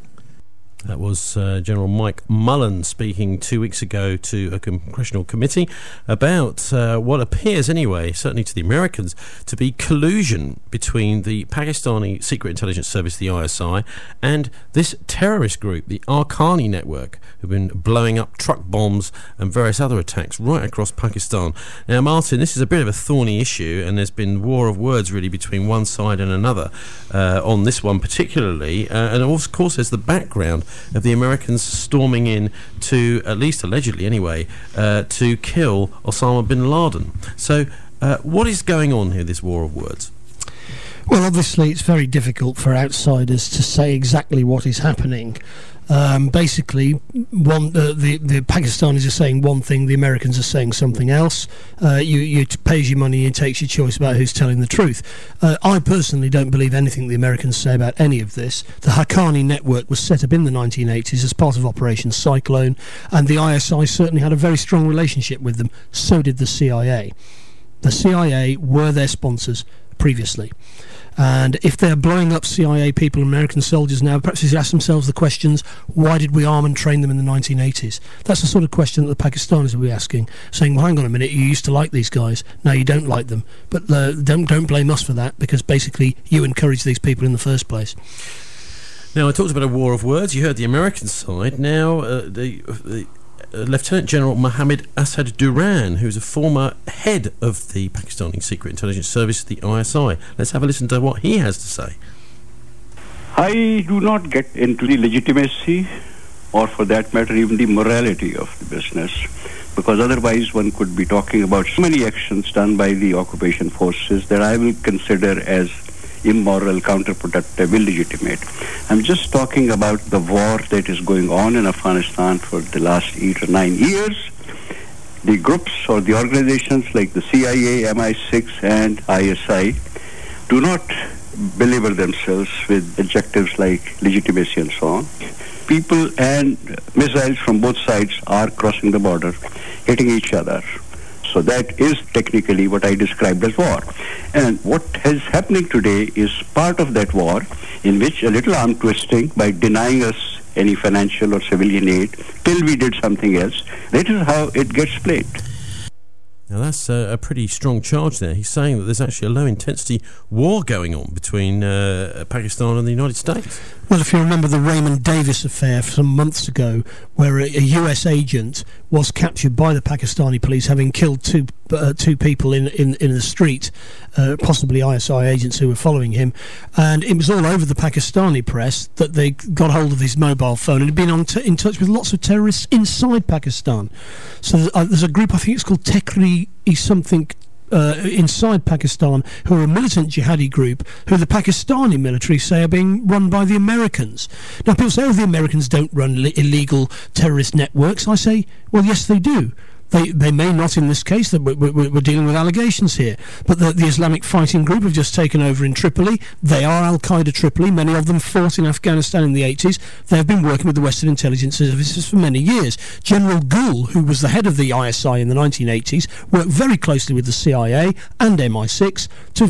That was General Mike Mullen speaking 2 weeks ago to a congressional committee about what appears anyway, certainly to the Americans, to be collusion between the Pakistani Secret Intelligence Service, the ISI, and this terrorist group, the Haqqani Network, who've been blowing up truck bombs and various other attacks right across Pakistan. Now, Martin, this is a bit of a thorny issue, and there's been war of words really between one side and another on this one particularly, and of course there's the background of the Americans storming in to, at least allegedly anyway, to kill Osama bin Laden. So what is going on here, this war of words? Well, obviously it's very difficult for outsiders to say exactly what is happening. Basically, the Pakistanis are saying one thing, the Americans are saying something else. You pays your money and takes your choice about who's telling the truth. I personally don't believe anything the Americans say about any of this. The Haqqani Network was set up in the 1980s as part of Operation Cyclone, and the ISI certainly had a very strong relationship with them. So did the CIA. The CIA were their sponsors previously. And if they're blowing up CIA people and American soldiers now, perhaps they should ask themselves the questions, why did we arm and train them in the 1980s? That's the sort of question that the Pakistanis will be asking, saying, well, hang on a minute, you used to like these guys, now you don't like them. But don't blame us for that, because basically you encouraged these people in the first place. Now, I talked about a war of words. You heard the American side. Now, the Lieutenant General Mohammed Assad Duran, who's a former head of the Pakistani Secret Intelligence Service, the ISI. Let's have a listen to what he has to say. I do not get into the legitimacy or for that matter even the morality of the business, because otherwise one could be talking about so many actions done by the occupation forces that I will consider as immoral, counterproductive, illegitimate. I'm just talking about the war that is going on in Afghanistan for the last 8 or 9 years. The groups or the organizations like the CIA, MI6 and ISI do not belabor themselves with adjectives like legitimacy and so on. People and missiles from both sides are crossing the border, hitting each other. So that is technically what I described as war. And what is happening today is part of that war, in which a little arm twisting by denying us any financial or civilian aid till we did something else, that is how it gets played. Now that's a pretty strong charge there. He's saying that there's actually a low-intensity war going on between Pakistan and the United States. Well, if you remember the Raymond Davis affair some months ago, where a US agent was captured by the Pakistani police having killed two people in the street, possibly ISI agents who were following him, and it was all over the Pakistani press that they got hold of his mobile phone and had been in touch with lots of terrorists inside Pakistan. So there's a group, I think it's called Tehrik-e-something, inside Pakistan, who are a militant jihadi group who the Pakistani military say are being run by the Americans. Now people say, oh, the Americans don't run illegal terrorist networks. I say, well, yes they do. They may not in this case, that we're dealing with allegations here, but the Islamic Fighting Group have just taken over in Tripoli. They are Al-Qaeda Tripoli. Many of them fought in Afghanistan in the 80s. They have been working with the Western intelligence services for many years. General Gul, who was the head of the ISI in the 1980s, worked very closely with the CIA and MI6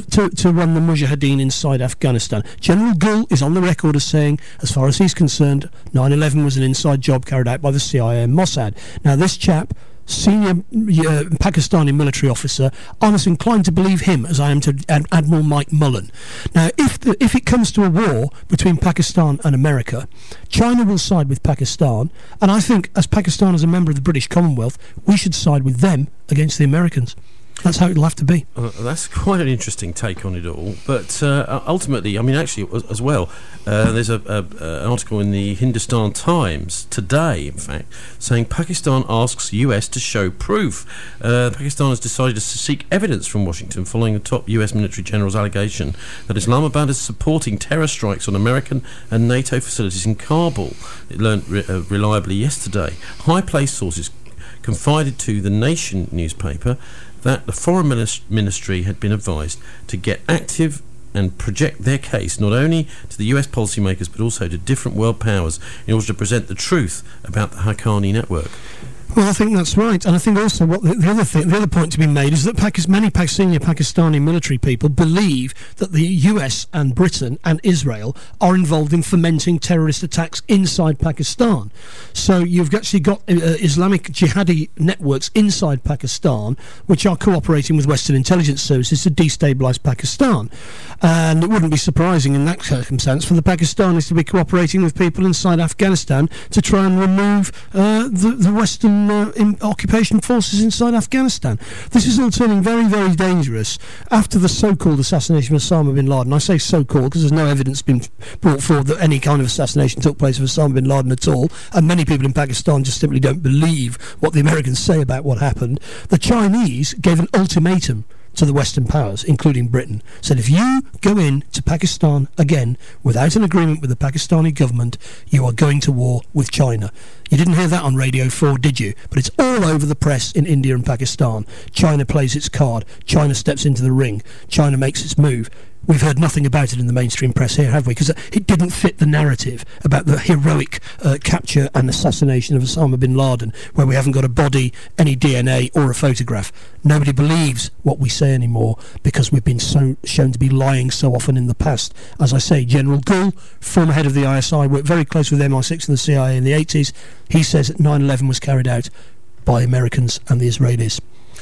to run the Mujahideen inside Afghanistan. General Gul is on the record as saying, as far as he's concerned, 9/11 was an inside job carried out by the CIA and Mossad. Now this chap, senior Pakistani military officer, I'm as inclined to believe him as I am to Admiral Mike Mullen. Now, if it comes to a war between Pakistan and America, China will side with Pakistan, and I think as Pakistan as a member of the British Commonwealth, we should side with them against the Americans. That's how it'll have to be. That's quite an interesting take on it all. But ultimately, I mean, actually, as well, there's an article in the Hindustan Times today, in fact, saying Pakistan asks US to show proof. Pakistan has decided to seek evidence from Washington following the top US military general's allegation that Islamabad is supporting terror strikes on American and NATO facilities in Kabul. It learned reliably yesterday. High-placed sources confided to the Nation newspaper that the Foreign Ministry had been advised to get active and project their case not only to the US policymakers but also to different world powers in order to present the truth about the Haqqani network. Well, I think that's right, and I think also what the other point to be made is that many senior Pakistani military people believe that the US and Britain and Israel are involved in fomenting terrorist attacks inside Pakistan. So you've actually got Islamic jihadi networks inside Pakistan which are cooperating with Western intelligence services to destabilise Pakistan. And it wouldn't be surprising in that circumstance for the Pakistanis to be cooperating with people inside Afghanistan to try and remove the Western occupation forces inside Afghanistan. This is all turning very, very dangerous after the so-called assassination of Osama bin Laden. I say so-called because there's no evidence been brought forward that any kind of assassination took place of Osama bin Laden at all, and many people in Pakistan just simply don't believe what the Americans say about what happened. The Chinese gave an ultimatum to the Western powers, including Britain, said if you go in to Pakistan again without an agreement with the Pakistani government, you are going to war with China. You didn't hear that on Radio 4, did you? But it's all over the press in India and Pakistan. China plays its card. China steps into the ring. China makes its move. We've heard nothing about it in the mainstream press here, have we? Because it didn't fit the narrative about the heroic capture and assassination of Osama bin Laden, where we haven't got a body, any DNA or a photograph. Nobody believes what we say anymore because we've been shown to be lying so often in the past. As I say, General Gul, former head of the ISI, worked very close with MI6 and the CIA in the 80s. He says that 9/11 was carried out by Americans and the Israelis.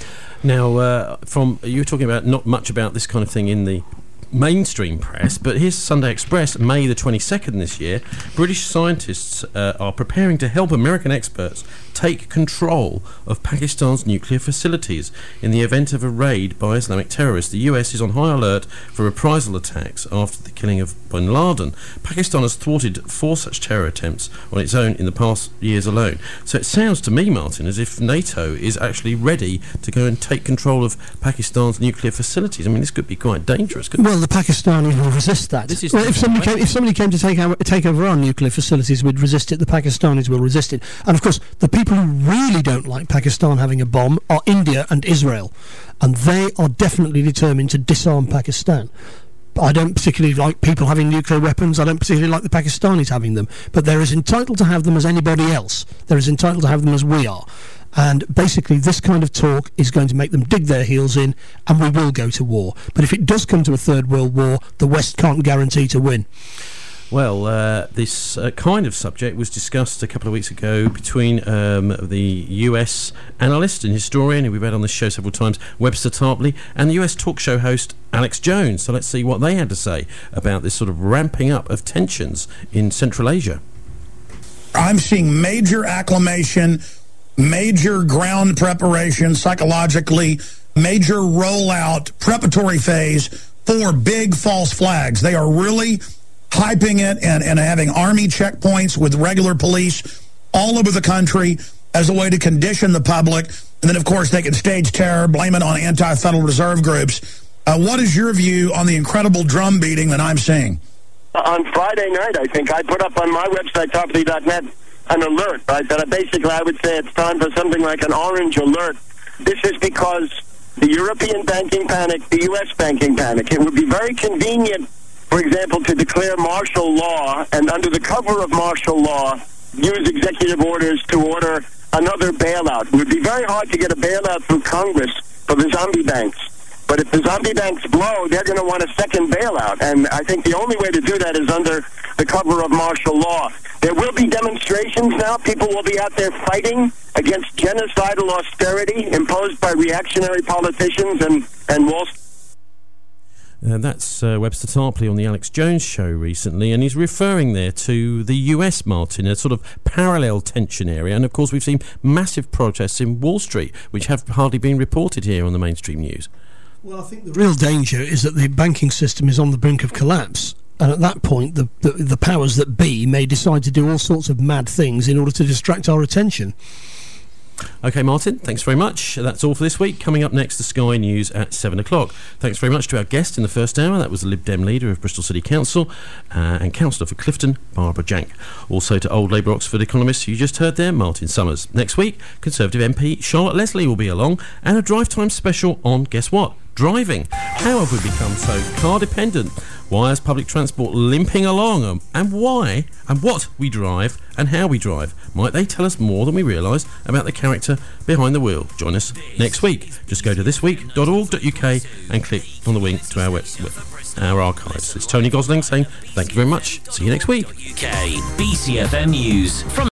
Now, you were talking about not much about this kind of thing in the mainstream press, but here's Sunday Express, May the 22nd this year. British scientists are preparing to help American experts take control of Pakistan's nuclear facilities in the event of a raid by Islamic terrorists. The US is on high alert for reprisal attacks after the killing of bin Laden. Pakistan has thwarted 4 such terror attempts on its own in the past years alone. So it sounds to me, Martin, as if NATO is actually ready to go and take control of Pakistan's nuclear facilities. I mean, this could be quite dangerous, couldn't it? Well, the Pakistanis will resist that. Well, if somebody came to take over our nuclear facilities, we'd resist it. The Pakistanis will resist it. And, of course, the people who really don't like Pakistan having a bomb are India and Israel. And they are definitely determined to disarm Pakistan. I don't particularly like people having nuclear weapons. I don't particularly like the Pakistanis having them. But they're as entitled to have them as anybody else. They're as entitled to have them as we are. And basically this kind of talk is going to make them dig their heels in, and we will go to war. But if it does come to a Third World War, the West can't guarantee to win. Well, this kind of subject was discussed a couple of weeks ago between the US analyst and historian who we've had on this show several times, Webster Tarpley, and the US talk show host Alex Jones. So let's see what they had to say about this sort of ramping up of tensions in Central Asia. I'm seeing major acclimation, major ground preparation psychologically, major rollout, preparatory phase for big false flags. They are really hyping it and having army checkpoints with regular police all over the country as a way to condition the public. And then, of course, they can stage terror, blame it on anti-Federal Reserve groups. What is your view on the incredible drum beating that I'm seeing? On Friday night, I think, I put up on my website, Tarpley.net, an alert, right? That basically I would say it's time for something like an orange alert. This is because the European banking panic, the U.S. banking panic, it would be very convenient, for example, to declare martial law and under the cover of martial law use executive orders to order another bailout. It would be very hard to get a bailout through Congress for the zombie banks. But if the zombie banks blow, they're going to want a second bailout. And I think the only way to do that is under the cover of martial law. There will be demonstrations now. People will be out there fighting against genocidal austerity imposed by reactionary politicians and Wall Street. That's Webster Tarpley on the Alex Jones show recently, and he's referring there to the US, Martin, a sort of parallel tension area. And of course we've seen massive protests in Wall Street, which have hardly been reported here on the mainstream news. Well, I think the real danger is that the banking system is on the brink of collapse. And at that point, the powers that be may decide to do all sorts of mad things in order to distract our attention. OK, Martin, thanks very much. That's all for this week. Coming up next, the Sky News at 7 o'clock. Thanks very much to our guest in the first hour. That was the Lib Dem leader of Bristol City Council and councillor for Clifton, Barbara Jank. Also to Old Labour Oxford economist who you just heard there, Martin Summers. Next week, Conservative MP Charlotte Leslie will be along, and a drive time special on, guess what? Driving. How have we become so car dependent? Why is public transport limping along? And why and what we drive and how we drive? Might they tell us more than we realise about the character behind the wheel? Join us next week. Just go to thisweek.org.uk and click on the link to our archives. It's Tony Gosling saying thank you very much. See you next week. UK BCFM News from